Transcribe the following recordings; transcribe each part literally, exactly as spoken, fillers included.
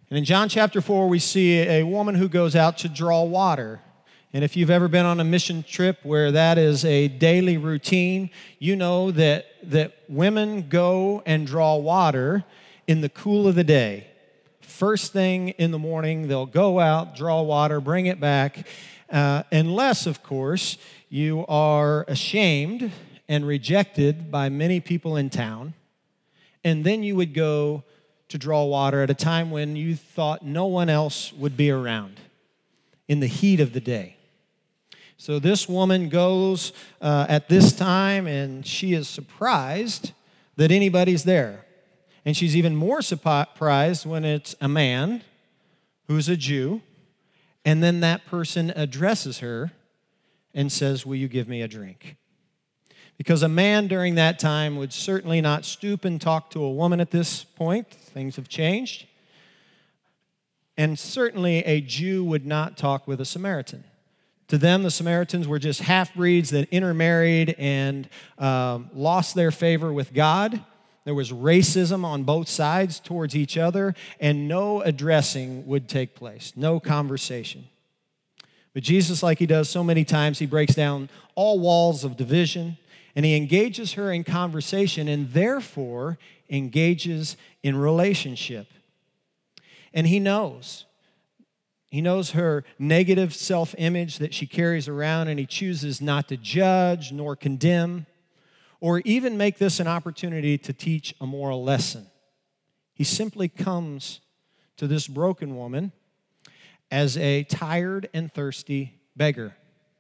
And in John chapter four, we see a woman who goes out to draw water. And if you've ever been on a mission trip where that is a daily routine, you know that, that women go and draw water in the cool of the day. First thing in the morning, they'll go out, draw water, bring it back, uh, unless, of course, you are ashamed and rejected by many people in town, and then you would go to draw water at a time when you thought no one else would be around, in the heat of the day. So this woman goes uh, at this time, and she is surprised that anybody's there. And she's even more surprised when it's a man who's a Jew, and then that person addresses her and says, "Will you give me a drink?" Because a man during that time would certainly not stoop and talk to a woman at this point. Things have changed. And certainly a Jew would not talk with a Samaritan. To them, the Samaritans were just half-breeds that intermarried and um, lost their favor with God. There was racism on both sides towards each other, and no addressing would take place, no conversation. But Jesus, like he does so many times, he breaks down all walls of division, and he engages her in conversation and therefore engages in relationship. And he knows. He knows her negative self-image that she carries around, and he chooses not to judge nor condemn or even make this an opportunity to teach a moral lesson. He simply comes to this broken woman as a tired and thirsty beggar.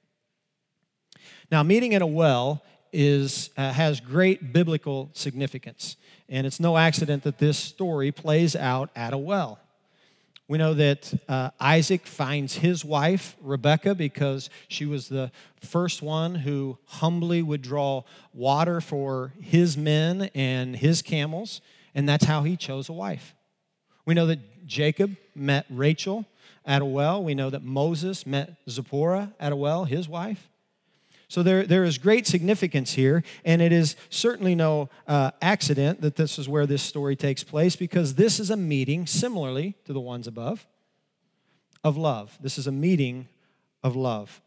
Now, meeting at a well is uh, has great biblical significance, and it's no accident that this story plays out at a well. We know that uh, Isaac finds his wife, Rebekah, because she was the first one who humbly would draw water for his men and his camels, and that's how he chose a wife. We know that Jacob met Rachel at a well. We know that Moses met Zipporah at a well, his wife. So there, there is great significance here, and it is certainly no uh, accident that this is where this story takes place, because this is a meeting, similarly to the ones above, of love. This is a meeting of love.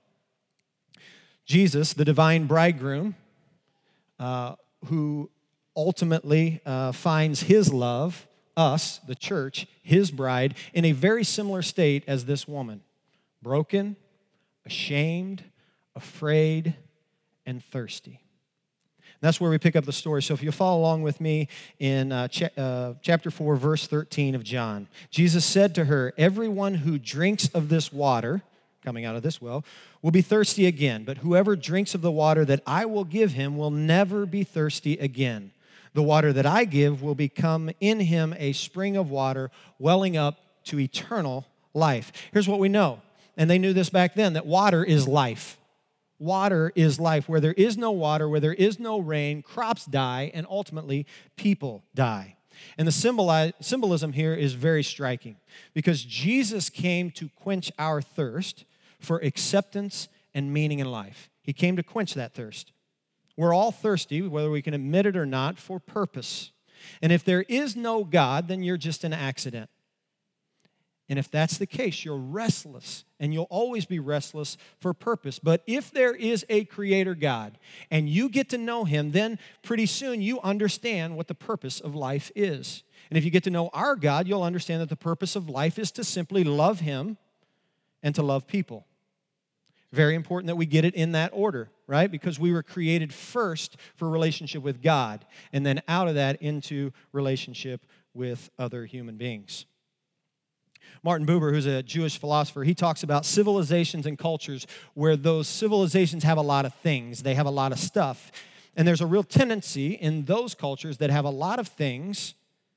Jesus, the divine bridegroom, uh, who ultimately uh, finds his love, us, the church, his bride, in a very similar state as this woman, broken, ashamed, afraid, and thirsty. And that's where we pick up the story. So if you'll follow along with me in uh, ch- uh, chapter four, verse thirteen of John. Jesus said to her, "Everyone who drinks of this water," coming out of this well, "will be thirsty again. But whoever drinks of the water that I will give him will never be thirsty again. The water that I give will become in him a spring of water welling up to eternal life." Here's what we know, and they knew this back then, that water is life. Water is life. Where there is no water, where there is no rain, crops die, and ultimately people die. And the symboli- symbolism here is very striking, because Jesus came to quench our thirst for acceptance and meaning in life. He came to quench that thirst. We're all thirsty, whether we can admit it or not, for purpose. And if there is no God, then you're just an accident. And if that's the case, you're restless, and you'll always be restless for purpose. But if there is a creator God, and you get to know him, then pretty soon you understand what the purpose of life is. And if you get to know our God, you'll understand that the purpose of life is to simply love him and to love people. Very important that we get it in that order, right? Because we were created first for relationship with God, and then out of that into relationship with other human beings. Martin Buber, who's a Jewish philosopher, he talks about civilizations and cultures where those civilizations have a lot of things. They have a lot of stuff. And there's a real tendency in those cultures that have a lot of things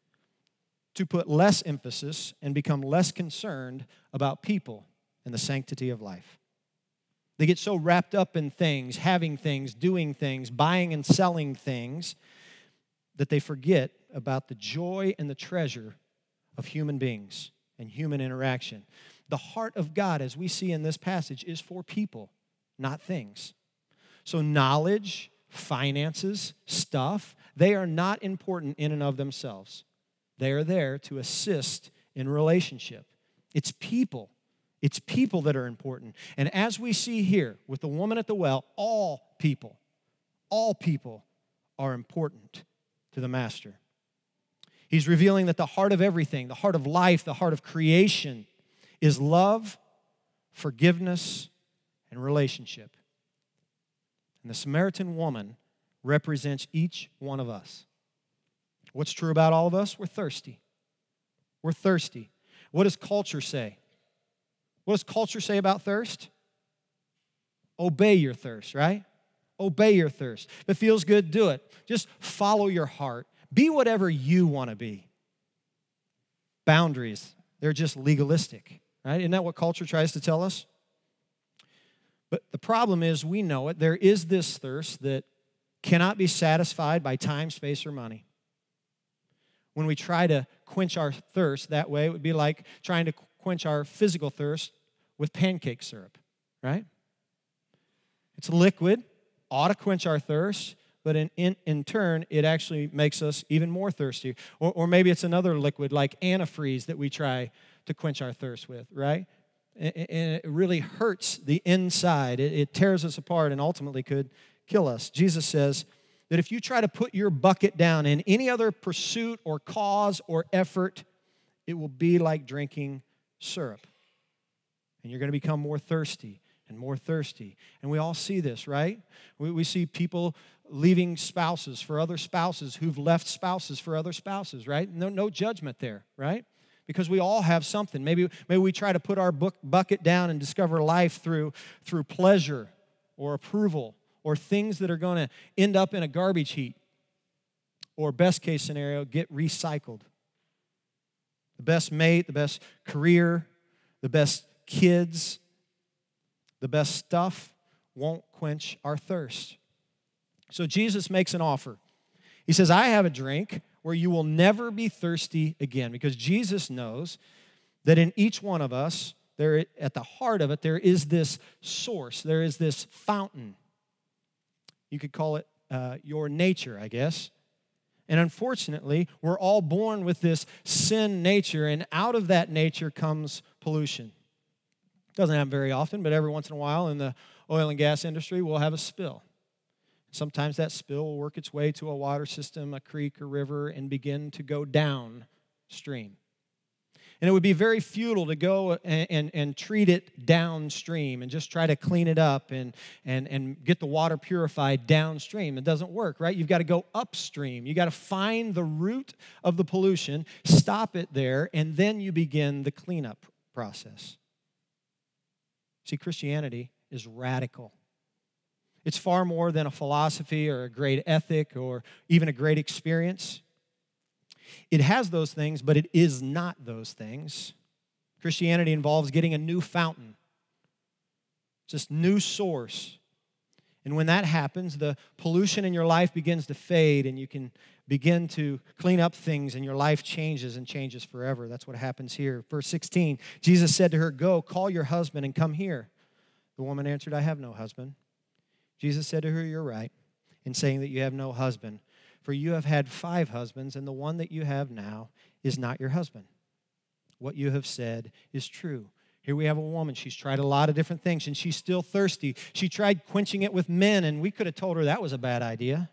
to put less emphasis and become less concerned about people and the sanctity of life. They get so wrapped up in things, having things, doing things, buying and selling things, that they forget about the joy and the treasure of human beings and human interaction. The heart of God, as we see in this passage, is for people, not things. So knowledge, finances, stuff, they are not important in and of themselves. They are there to assist in relationship. It's people. It's people that are important. And as we see here with the woman at the well, all people, all people are important to the Master. He's revealing that the heart of everything, the heart of life, the heart of creation is love, forgiveness, and relationship. And the Samaritan woman represents each one of us. What's true about all of us? We're thirsty. We're thirsty. What does culture say? What does culture say about thirst? Obey your thirst, right? Obey your thirst. If it feels good, do it. Just follow your heart. Be whatever you want to be. Boundaries, they're just legalistic, right? Isn't that what culture tries to tell us? But the problem is, we know it. There is this thirst that cannot be satisfied by time, space, or money. When we try to quench our thirst that way, it would be like trying to quench our physical thirst with pancake syrup, right? It's liquid, ought to quench our thirst, but in, in, in turn, it actually makes us even more thirsty. Or, or maybe it's another liquid like antifreeze that we try to quench our thirst with, right? And, and it really hurts the inside. It, it tears us apart and ultimately could kill us. Jesus says that if you try to put your bucket down in any other pursuit or cause or effort, it will be like drinking syrup. And you're going to become more thirsty and more thirsty. And we all see this, right? We, we see people leaving spouses for other spouses who've left spouses for other spouses, right? No, no judgment there, right? Because we all have something. Maybe, maybe we try to put our book, bucket down and discover life through, through pleasure or approval or things that are going to end up in a garbage heap. Or best case scenario, get recycled. The best mate, the best career, the best kids, the best stuff won't quench our thirst. So Jesus makes an offer. He says, I have a drink where you will never be thirsty again. Because Jesus knows that in each one of us, there, at the heart of it, there is this source. There is this fountain. You could call it uh, your nature, I guess. And unfortunately, we're all born with this sin nature, and out of that nature comes pollution. Doesn't happen very often, but every once in a while in the oil and gas industry, we'll have a spill. Sometimes that spill will work its way to a water system, a creek or river, and begin to go downstream. And it would be very futile to go and, and, and treat it downstream and just try to clean it up and, and, and get the water purified downstream. It doesn't work, right? You've got to go upstream. You've got to find the root of the pollution, stop it there, and then you begin the cleanup process. See, Christianity is radical. It's far more than a philosophy or a great ethic or even a great experience. It has those things, but it is not those things. Christianity involves getting a new fountain, just new source. And when that happens, the pollution in your life begins to fade and you can begin to clean up things and your life changes and changes forever. That's what happens here. Verse sixteen, Jesus said to her, go, call your husband and come here. The woman answered, I have no husband. Jesus said to her, you're right in saying that you have no husband. For you have had five husbands, and the one that you have now is not your husband. What you have said is true. Here we have a woman. She's tried a lot of different things, and she's still thirsty. She tried quenching it with men, and we could have told her that was a bad idea.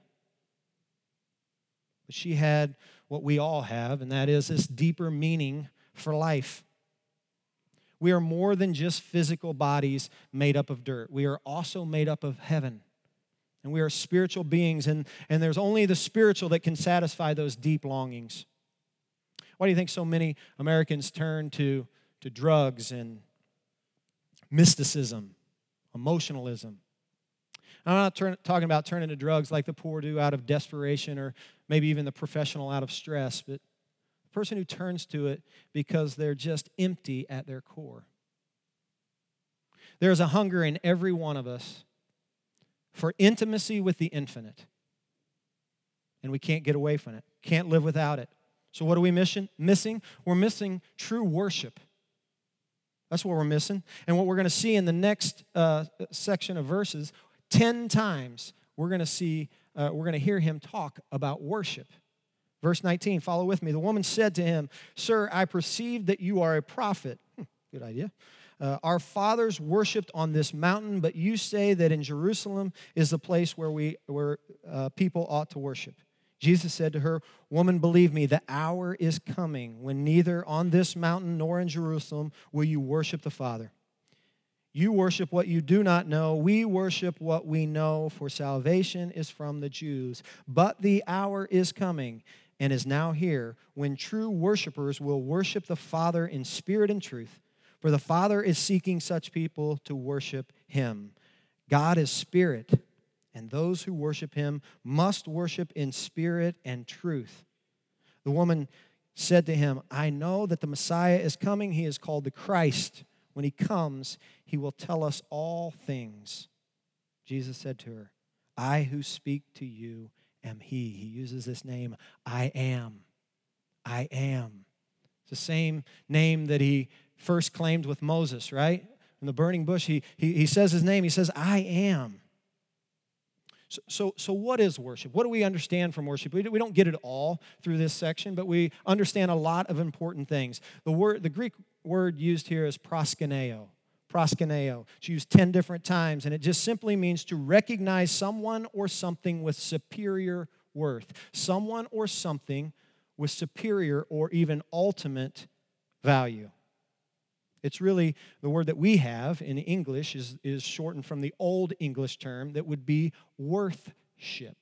But she had what we all have, and that is this deeper meaning for life. We are more than just physical bodies made up of dirt. We are also made up of heaven. And we are spiritual beings, and, and there's only the spiritual that can satisfy those deep longings. Why do you think so many Americans turn to, to drugs and mysticism, emotionalism? I'm not turn, talking about turning to drugs like the poor do out of desperation or maybe even the professional out of stress, but the person who turns to it because they're just empty at their core. There's a hunger in every one of us for intimacy with the infinite. And we can't get away from it. Can't live without it. So what are we mission, missing? We're missing true worship. That's what we're missing. And what we're going to see in the next uh, section of verses, ten times we're going to see, uh, we're going to hear him talk about worship. Verse nineteen, follow with me. The woman said to him, "Sir, I perceive that you are a prophet." Hmm, good idea. Uh, "our fathers worshipped on this mountain, but you say that in Jerusalem is the place where we where uh, people ought to worship." Jesus said to her, "Woman, believe me, the hour is coming when neither on this mountain nor in Jerusalem will you worship the Father. You worship what you do not know. We worship what we know, for salvation is from the Jews. But the hour is coming and is now here when true worshipers will worship the Father in spirit and truth. For the Father is seeking such people to worship Him. God is spirit, and those who worship Him must worship in spirit and truth." The woman said to him, "I know that the Messiah is coming. He is called the Christ. When He comes, He will tell us all things." Jesus said to her, "I who speak to you am He." He uses this name, I am. I am. It's the same name that He first claimed with Moses, right? In the burning bush, he, he, he says His name. He says, I am. So, so, so what is worship? What do we understand from worship? We, we don't get it all through this section, but we understand a lot of important things. The word, the Greek word used here is proskuneo. Proskuneo. It's used ten different times, and it just simply means to recognize someone or something with superior worth. Someone or something with superior or even ultimate value. It's really the word that we have in English is, is shortened from the Old English term that would be worthship.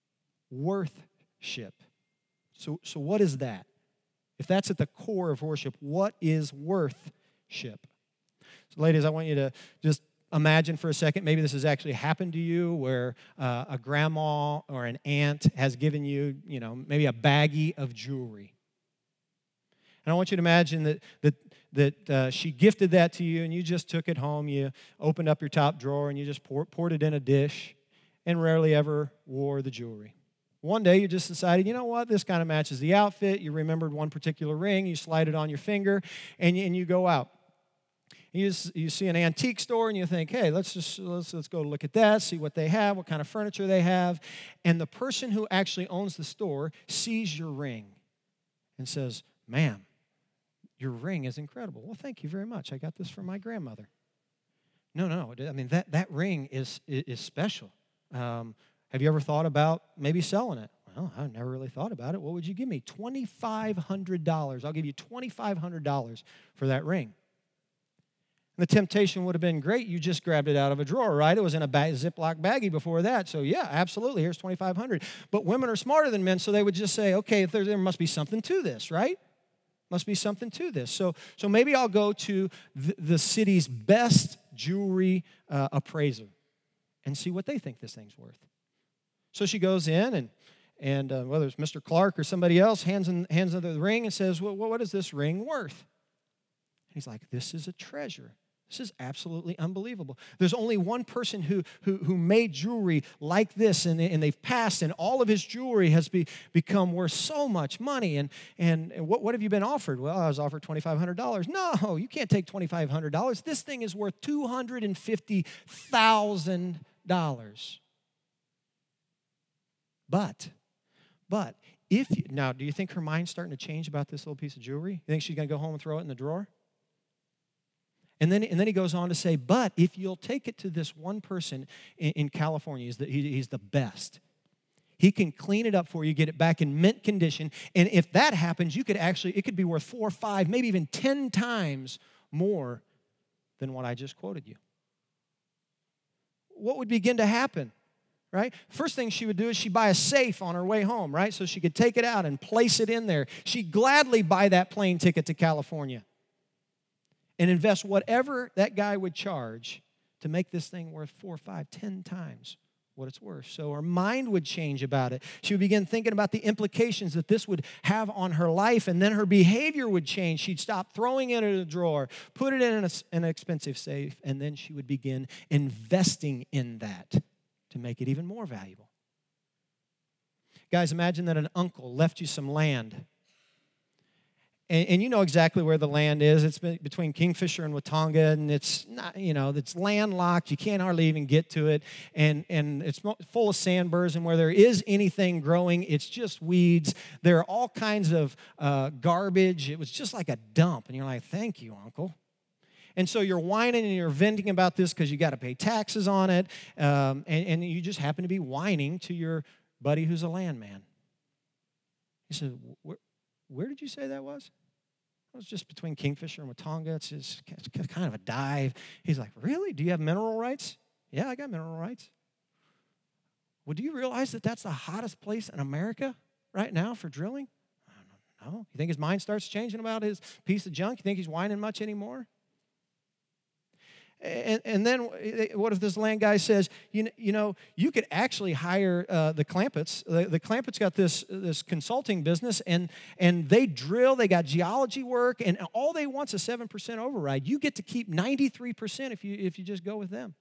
Worthship. So, so what is that? If that's at the core of worship, what is worthship? So ladies, I want you to just imagine for a second, maybe this has actually happened to you where uh, a grandma or an aunt has given you, you know, maybe a baggie of jewelry. And I want you to imagine that that that uh, she gifted that to you and you just took it home. You opened up your top drawer and you just pour, poured it in a dish and rarely ever wore the jewelry. One day you just decided, you know what, this kind of matches the outfit. You remembered one particular ring. You slide it on your finger and you, and you go out. You, just, you see an antique store and you think, hey, let's just let's, let's go look at that, see what they have, what kind of furniture they have. And the person who actually owns the store sees your ring and says, ma'am, your ring is incredible. Well, thank you very much. I got this from my grandmother. No, no. I mean, that, that ring is, is special. Um, have you ever thought about maybe selling it? Well, I never really thought about it. What would you give me? twenty-five hundred dollars. I'll give you twenty-five hundred dollars for that ring. And the temptation would have been great. You just grabbed it out of a drawer, right? It was in a bag, Ziploc baggie before that. So, yeah, absolutely. Here's twenty-five hundred dollars. But women are smarter than men, so they would just say, okay, if there, there must be something to this, right? Must be something to this. So, so maybe I'll go to the, the city's best jewelry uh, appraiser and see what they think this thing's worth. So she goes in, and and uh, whether it's Mister Clark or somebody else, hands in, hands in the ring and says, well, what is this ring worth? And he's like, this is a treasure. This is absolutely unbelievable. There's only one person who, who, who made jewelry like this, and, and they've passed, and all of his jewelry has be, become worth so much money. And, and, and what, what have you been offered? Well, I was offered twenty-five hundred dollars. No, you can't take twenty-five hundred dollars. This thing is worth two hundred fifty thousand dollars. But, but, if, you, now, do you think her mind's starting to change about this little piece of jewelry? You think she's going to go home and throw it in the drawer? And then, and then he goes on to say, but if you'll take it to this one person in, in California, he's the, he, he's the best. He can clean it up for you, get it back in mint condition. And if that happens, you could actually, it could be worth four, five, maybe even ten times more than what I just quoted you. What would begin to happen, right? First thing she would do is she'd buy a safe on her way home, right? So she could take it out and place it in there. She'd gladly buy that plane ticket to California and invest whatever that guy would charge to make this thing worth four, five, ten times what it's worth. So her mind would change about it. She would begin thinking about the implications that this would have on her life, and then her behavior would change. She'd stop throwing it in a drawer, put it in an expensive safe, and then she would begin investing in that to make it even more valuable. Guys, imagine that an uncle left you some land, And, and you know exactly where the land is. It's be- between Kingfisher and Watonga, and it's not, you know, it's landlocked. You can't hardly even get to it. And, and it's mo- full of sandburs, and where there is anything growing, it's just weeds. There are all kinds of uh, garbage. It was just like a dump. And you're like, thank you, Uncle. And so you're whining and you're venting about this because you got to pay taxes on it, um, and, and you just happen to be whining to your buddy who's a landman. He said, where, where did you say that was? It was just between Kingfisher and Watonga. It's just it's kind of a dive. He's like, really? Do you have mineral rights? Yeah, I got mineral rights. Well, do you realize that that's the hottest place in America right now for drilling? I don't know. You think his mind starts changing about his piece of junk? You think he's whining much anymore? And, and then what if this land guy says, you know, you, know, you could actually hire uh, the Clampetts. The, the Clampetts got this, this consulting business, and, and they drill, they got geology work, and all they want's a seven percent override. You get to keep ninety-three percent if you, if you just go with them.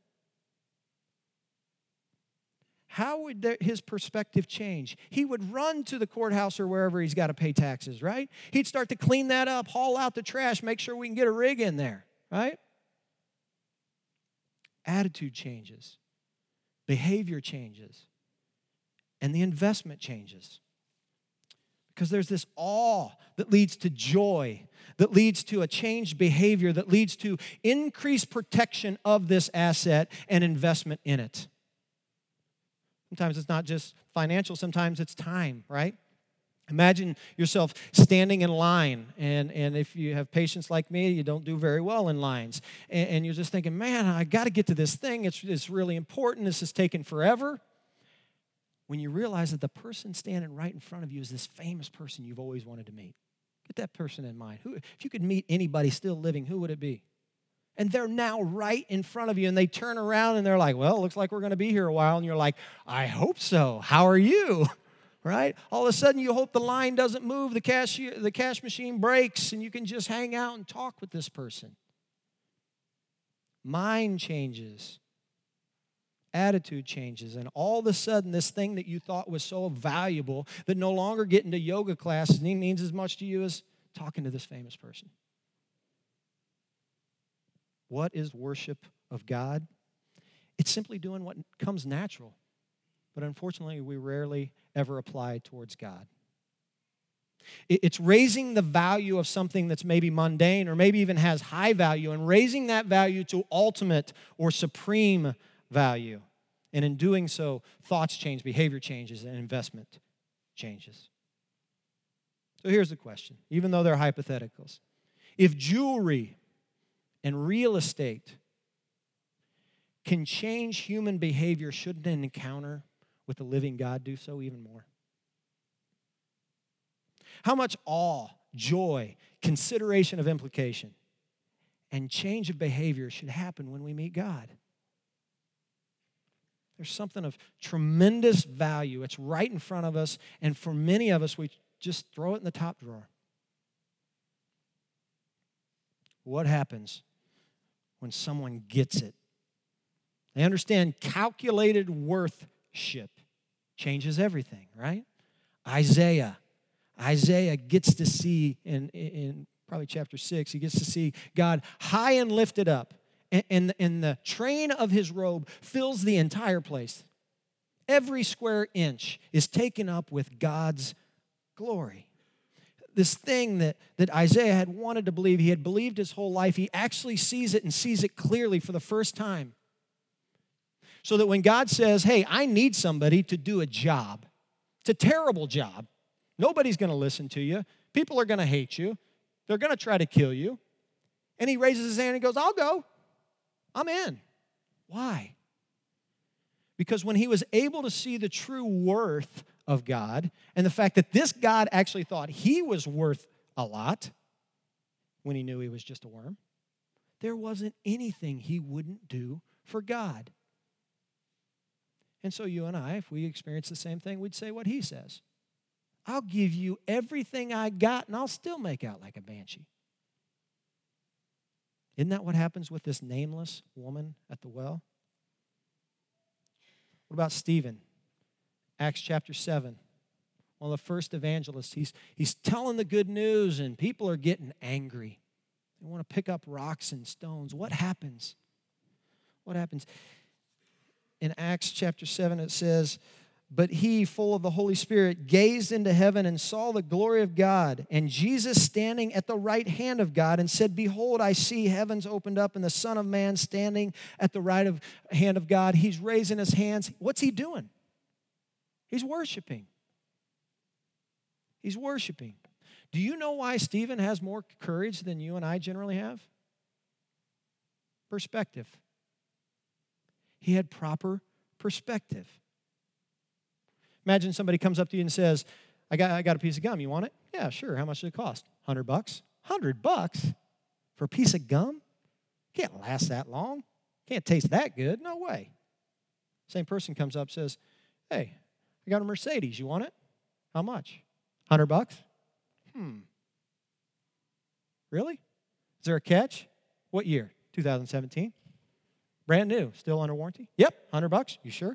How would there, his perspective change? He would run to the courthouse or wherever he's got to pay taxes, right? He'd start to clean that up, haul out the trash, make sure we can get a rig in there, right? Attitude changes, behavior changes, and the investment changes. Because there's this awe that leads to joy, that leads to a changed behavior, that leads to increased protection of this asset and investment in it. Sometimes it's not just financial, sometimes it's time, right? Imagine yourself standing in line, and, and if you have patience like me, you don't do very well in lines. And, and you're just thinking, man, I got to get to this thing. It's, it's really important. This is taking forever. When you realize that the person standing right in front of you is this famous person you've always wanted to meet. Get that person in mind. Who, if you could meet anybody still living, who would it be? And they're now right in front of you, and they turn around, and they're like, well, it looks like we're going to be here a while. And you're like, I hope so. How are you? Right? All of a sudden, you hope the line doesn't move, the cash, the cash machine breaks, and you can just hang out and talk with this person. Mind changes. Attitude changes. And all of a sudden, this thing that you thought was so valuable that no longer getting to yoga classes means as much to you as talking to this famous person. What is worship of God? It's simply doing what comes natural. But unfortunately, we rarely ever apply towards God. It's raising the value of something that's maybe mundane or maybe even has high value and raising that value to ultimate or supreme value. And in doing so, thoughts change, behavior changes, and investment changes. So here's the question, even though they're hypotheticals. If jewelry and real estate can change human behavior, shouldn't an encounter with the living God do so even more? How much awe, joy, consideration of implication, and change of behavior should happen when we meet God? There's something of tremendous value. It's right in front of us, and for many of us, we just throw it in the top drawer. What happens when someone gets it? They understand calculated worthship changes everything, right? Isaiah. Isaiah gets to see, in, in probably chapter six, he gets to see God high and lifted up, and, and, and the train of his robe fills the entire place. Every square inch is taken up with God's glory. This thing that, that Isaiah had wanted to believe, he had believed his whole life, he actually sees it and sees it clearly for the first time. So that when God says, hey, I need somebody to do a job, it's a terrible job. Nobody's going to listen to you. People are going to hate you. They're going to try to kill you. And he raises his hand and goes, I'll go. I'm in. Why? Because when he was able to see the true worth of God and the fact that this God actually thought he was worth a lot when he knew he was just a worm, there wasn't anything he wouldn't do for God. And so you and I, if we experience the same thing, we'd say what he says. I'll give you everything I got, and I'll still make out like a banshee. Isn't that what happens with this nameless woman at the well? What about Stephen? Acts chapter seven. one of the first evangelists. He's, he's telling the good news, and people are getting angry. They want to pick up rocks and stones. What happens? What happens? In Acts chapter seven, it says, "But he, full of the Holy Spirit, gazed into heaven and saw the glory of God, and Jesus standing at the right hand of God, and said, Behold, I see heavens opened up, and the Son of Man standing at the right of, hand of God." He's raising his hands. What's he doing? He's worshiping. He's worshiping. Do you know why Stephen has more courage than you and I generally have? Perspective. He had proper perspective. Imagine somebody comes up to you and says, I got, I got a piece of gum. You want it? Yeah, sure. How much does it cost? one hundred bucks. one hundred bucks for a piece of gum? Can't last that long. Can't taste that good. No way. Same person comes up and says, hey, I got a Mercedes. You want it? How much? one hundred bucks? Hmm. Really? Is there a catch? What year? two thousand seventeen? Brand new. Still under warranty? Yep. one hundred bucks. You sure?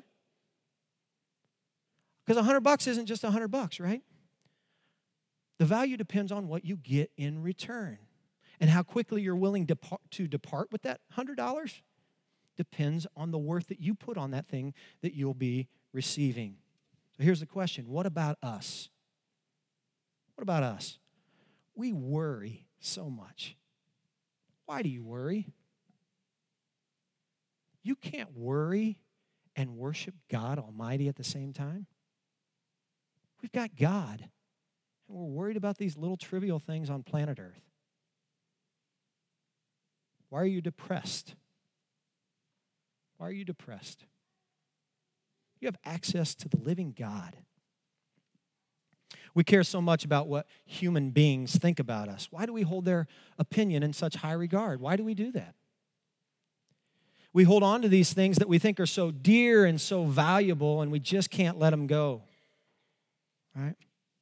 Because one hundred bucks isn't just one hundred bucks, right? The value depends on what you get in return. And how quickly you're willing to depart, to depart with that one hundred dollars depends on the worth that you put on that thing that you'll be receiving. So here's the question. What about us? What about us? We worry so much. Why do you worry? You can't worry and worship God Almighty at the same time. We've got God, and we're worried about these little trivial things on planet Earth. Why are you depressed? Why are you depressed? You have access to the living God. We care so much about what human beings think about us. Why do we hold their opinion in such high regard? Why do we do that? We hold on to these things that we think are so dear and so valuable, and we just can't let them go. Right?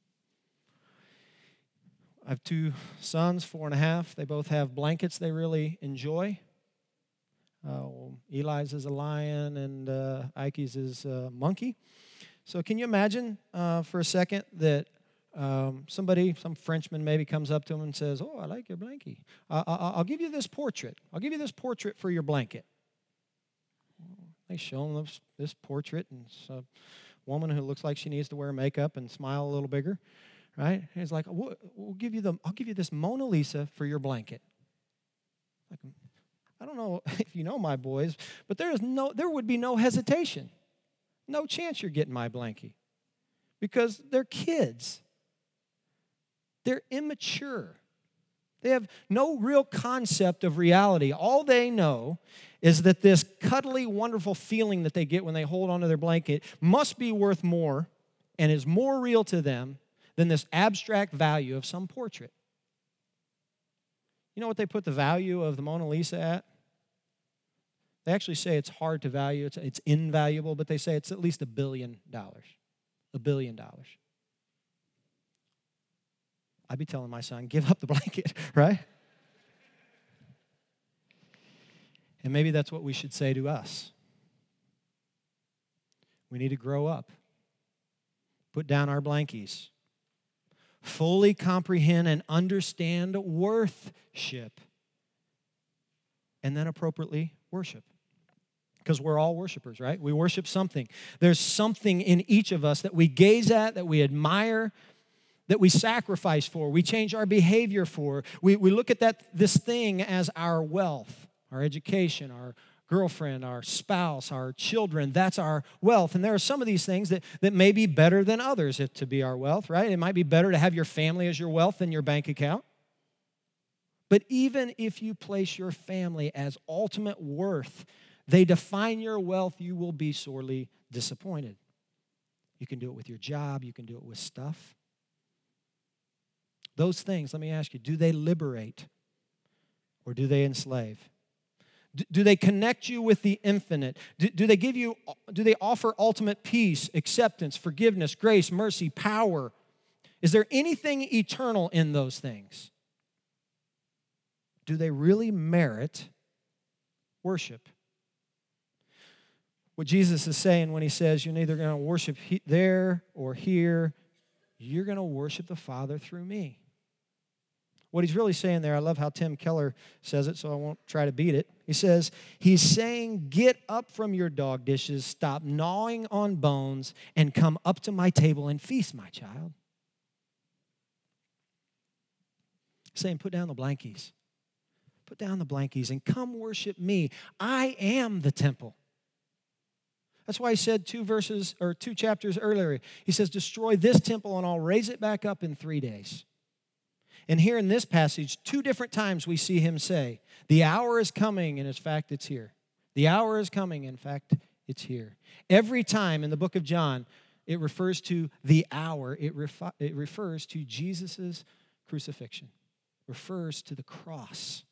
I have two sons, four and a half. They both have blankets they really enjoy. Uh, well, Eli's is a lion, and uh, Ike's is a monkey. So can you imagine uh, for a second that um, somebody, some Frenchman maybe comes up to him and says, oh, I like your blankie. I- I- I'll give you this portrait. I'll give you this portrait for your blanket. They show him this, this portrait, and it's a woman who looks like she needs to wear makeup and smile a little bigger, right? And he's like, we'll, we'll give you the, I'll give you this Mona Lisa for your blanket. Like, I don't know if you know my boys, but there is no, there would be no hesitation. No chance you're getting my blankie, because they're kids. They're immature. They have no real concept of reality. All they know is that this cuddly, wonderful feeling that they get when they hold onto their blanket must be worth more and is more real to them than this abstract value of some portrait. You know what they put the value of the Mona Lisa at? They actually say it's hard to value. It's, it's invaluable, but they say it's at least a billion dollars. A billion dollars. I'd be telling my son, give up the blanket, right? And maybe that's what we should say to us. We need to grow up. Put down our blankies. Fully comprehend and understand worthship. And then appropriately worship. Because we're all worshipers, right? We worship something. There's something in each of us that we gaze at, that we admire, that we sacrifice for, we change our behavior for. We, we look at that this thing as our wealth, our education, our girlfriend, our spouse, our children. That's our wealth. And there are some of these things that, that may be better than others if to be our wealth, right? It might be better to have your family as your wealth than your bank account. But even if you place your family as ultimate worth, they define your wealth, you will be sorely disappointed. You can do it with your job. You can do it with stuff. Those things, let me ask you, do they liberate or do they enslave? Do, do they connect you with the infinite? Do, do they give you, do they offer ultimate peace, acceptance, forgiveness, grace, mercy, power? Is there anything eternal in those things? Do they really merit worship? What Jesus is saying when he says you're neither going to worship he, there or here, you're going to worship the Father through me. What he's really saying there, I love how Tim Keller says it, so I won't try to beat it. He says, he's saying, get up from your dog dishes, stop gnawing on bones, and come up to my table and feast, my child. He's saying, put down the blankies. Put down the blankies and come worship me. I am the temple. That's why he said two verses or two chapters earlier, he says, destroy this temple and I'll raise it back up in three days. And here in this passage, two different times we see him say, the hour is coming, and in fact, it's here. The hour is coming, in fact, it's here. Every time in the book of John, it refers to the hour. It, refi- it refers to Jesus' crucifixion. Refers to the cross.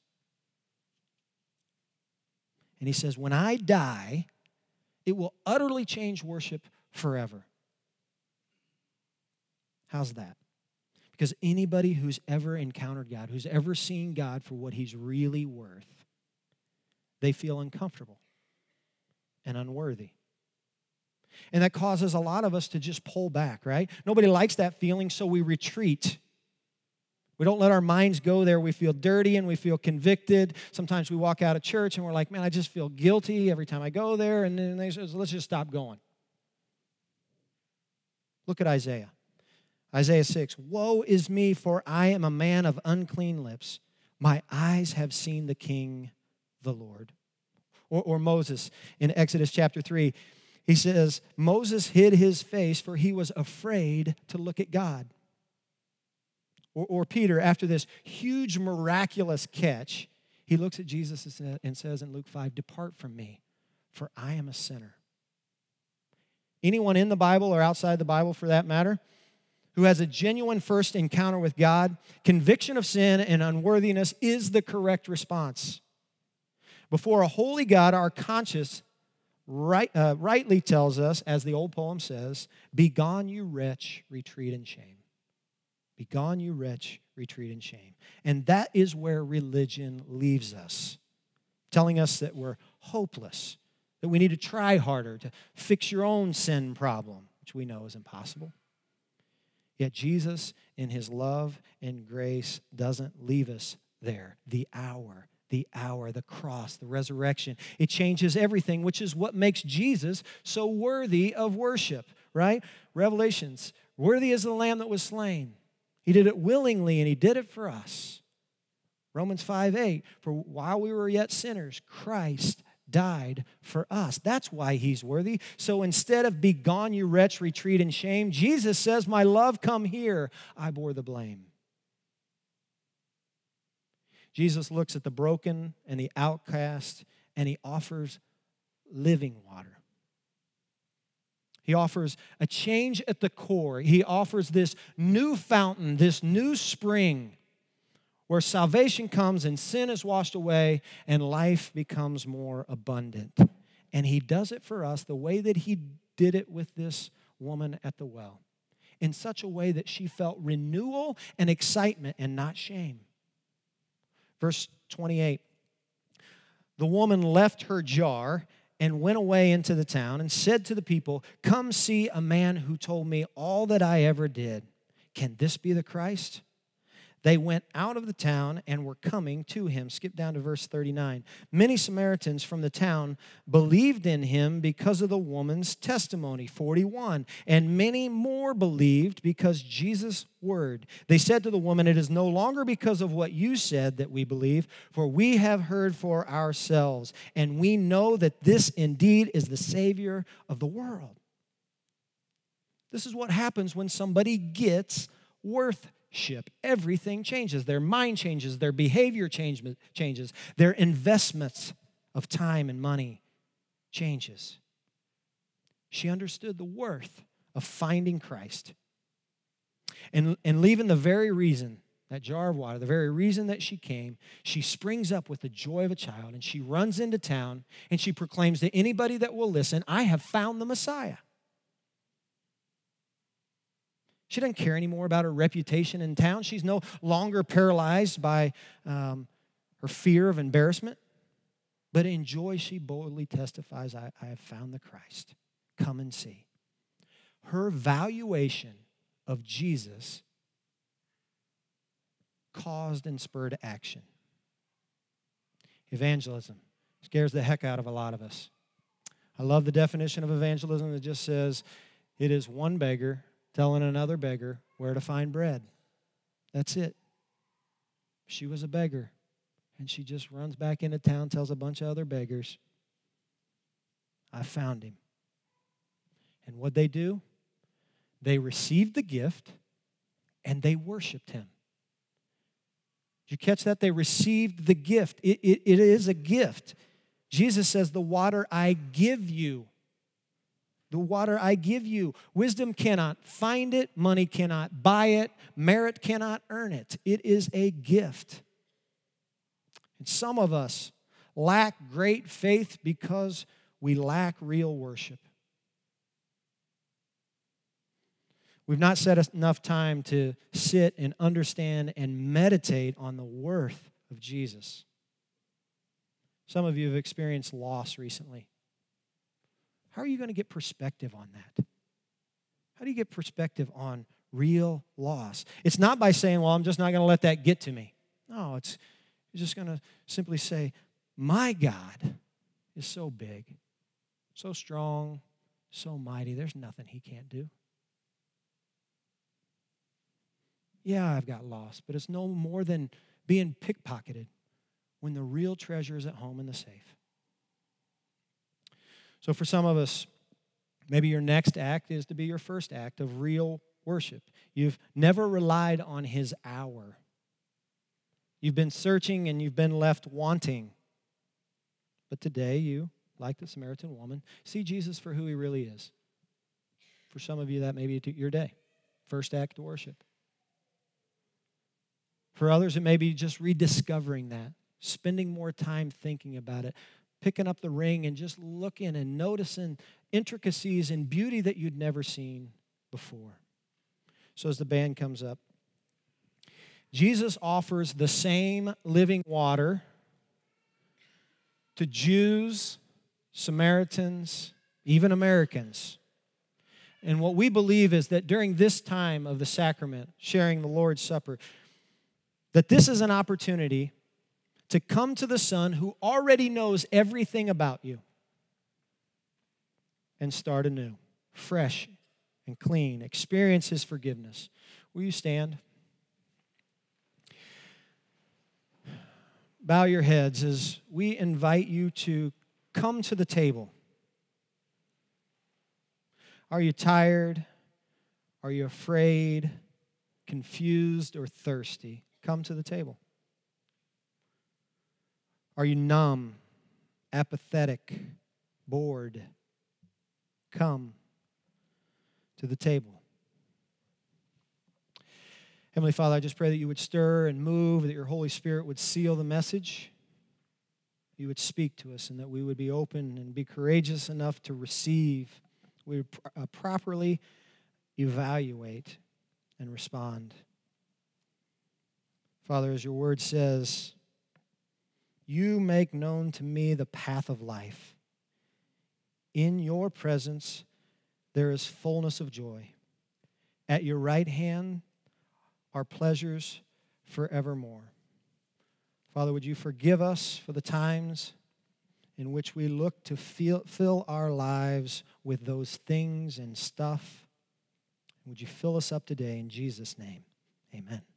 And he says, when I die, it will utterly change worship forever. How's that? Because anybody who's ever encountered God, who's ever seen God for what he's really worth, they feel uncomfortable and unworthy. And that causes a lot of us to just pull back, right? Nobody likes that feeling, so we retreat. We don't let our minds go there. We feel dirty and we feel convicted. Sometimes we walk out of church and we're like, man, I just feel guilty every time I go there. And then they say, let's just stop going. Look at Isaiah. Isaiah six, woe is me, for I am a man of unclean lips. My eyes have seen the King, the Lord. Or, or Moses in Exodus chapter three, he says, Moses hid his face, for he was afraid to look at God. Or, or Peter, after this huge miraculous catch, he looks at Jesus and says in Luke five, depart from me, for I am a sinner. Anyone in the Bible or outside the Bible for that matter, who has a genuine first encounter with God, conviction of sin and unworthiness is the correct response. Before a holy God, our conscience right, uh, rightly tells us, as the old poem says, begone, you wretch, retreat in shame. Begone, you wretch, retreat in shame. And that is where religion leaves us, telling us that we're hopeless, that we need to try harder to fix your own sin problem, which we know is impossible. Yet Jesus, in his love and grace, doesn't leave us there. The hour, the hour, the cross, the resurrection, it changes everything, which is what makes Jesus so worthy of worship, right? Revelations, worthy is the Lamb that was slain. He did it willingly, and he did it for us. Romans five eight, for while we were yet sinners, Christ died for us. That's why he's worthy. So instead of begone, you wretch, retreat in shame, Jesus says, my love, come here. I bore the blame. Jesus looks at the broken and the outcast, and he offers living water. He offers a change at the core. He offers this new fountain, this new spring, where salvation comes and sin is washed away and life becomes more abundant. And he does it for us the way that he did it with this woman at the well, in such a way that she felt renewal and excitement and not shame. Verse twenty-eight, the woman left her jar and went away into the town and said to the people, come see a man who told me all that I ever did. Can this be the Christ? They went out of the town and were coming to him. Skip down to verse thirty-nine. Many Samaritans from the town believed in him because of the woman's testimony. forty-one. And many more believed because Jesus' word. They said to the woman, it is no longer because of what you said that we believe, for we have heard for ourselves, and we know that this indeed is the Savior of the world. This is what happens when somebody gets worth Ship. Everything changes. Their mind changes. Their behavior change, changes. Their investments of time and money changes. She understood the worth of finding Christ. And, and leaving the very reason, that jar of water, the very reason that she came, she springs up with the joy of a child, and she runs into town, and she proclaims to anybody that will listen, I have found the Messiah. She doesn't care anymore about her reputation in town. She's no longer paralyzed by um, her fear of embarrassment. But in joy, she boldly testifies, I, I have found the Christ. Come and see. Her valuation of Jesus caused and spurred action. Evangelism scares the heck out of a lot of us. I love the definition of evangelism that just says it is one beggar telling another beggar where to find bread. That's it. She was a beggar, and she just runs back into town, tells a bunch of other beggars, I found him. And what they do? They received the gift, and they worshiped him. Did you catch that? They received the gift. It, it, it is a gift. Jesus says, the water I give you, the water I give you. Wisdom cannot find it. Money cannot buy it. Merit cannot earn it. It is a gift. And some of us lack great faith because we lack real worship. We've not set enough time to sit and understand and meditate on the worth of Jesus. Some of you have experienced loss recently. How are you going to get perspective on that? How do you get perspective on real loss? It's not by saying, well, I'm just not going to let that get to me. No, it's you're just going to simply say, my God is so big, so strong, so mighty. There's nothing he can't do. Yeah, I've got lost, but it's no more than being pickpocketed when the real treasure is at home in the safe. So for some of us, maybe your next act is to be your first act of real worship. You've never relied on his hour. You've been searching and you've been left wanting. But today you, like the Samaritan woman, see Jesus for who he really is. For some of you, that may be your day. First act of worship. For others, it may be just rediscovering that, spending more time thinking about it, picking up the ring and just looking and noticing intricacies and beauty that you'd never seen before. So as the band comes up, Jesus offers the same living water to Jews, Samaritans, even Americans. And what we believe is that during this time of the sacrament, sharing the Lord's Supper, that this is an opportunity to come to the Son who already knows everything about you and start anew, fresh and clean, experience his forgiveness. Will you stand? Bow your heads as we invite you to come to the table. Are you tired? Are you afraid, confused, or thirsty? Come to the table. Are you numb, apathetic, bored? Come to the table. Heavenly Father, I just pray that you would stir and move, that your Holy Spirit would seal the message. You would speak to us, and that we would be open and be courageous enough to receive. We would uh, properly evaluate and respond. Father, as your word says, you make known to me the path of life. In your presence, there is fullness of joy. At your right hand are pleasures forevermore. Father, would you forgive us for the times in which we look to feel, fill our lives with those things and stuff? Would you fill us up today in Jesus' name? Amen.